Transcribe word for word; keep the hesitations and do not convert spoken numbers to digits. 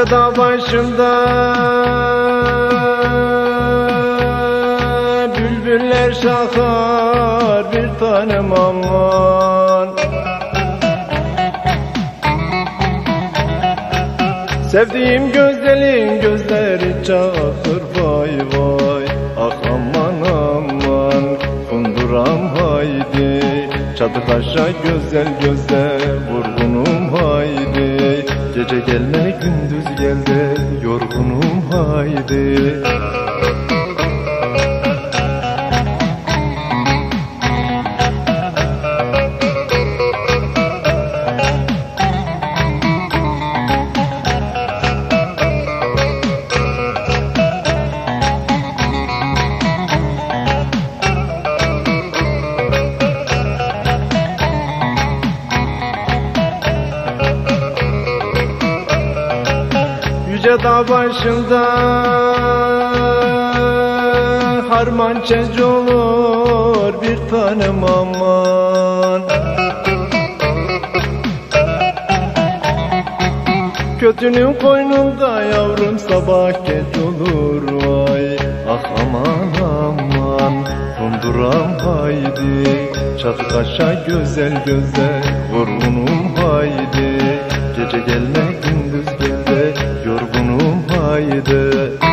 Yüce dağ başında bülbüller şakar bir tanem aman. Sevdiğim güzelin gözleri çakır vay vay. Ah aman aman kunduram haydi. Çatı kaşa güzel göze vurgunum haydi. Gece gelme gündüz gel de yorgunum haydi. Yüce dağ başında harman çeç olur bir tanem aman. Kötünün koynunda yavrum sabah geç olur vay. Ah aman aman kunduram haydi. Çatı kaşa güzel göze vurgunum haydi. Gece gelme gündüz gel de yorgunum haydi.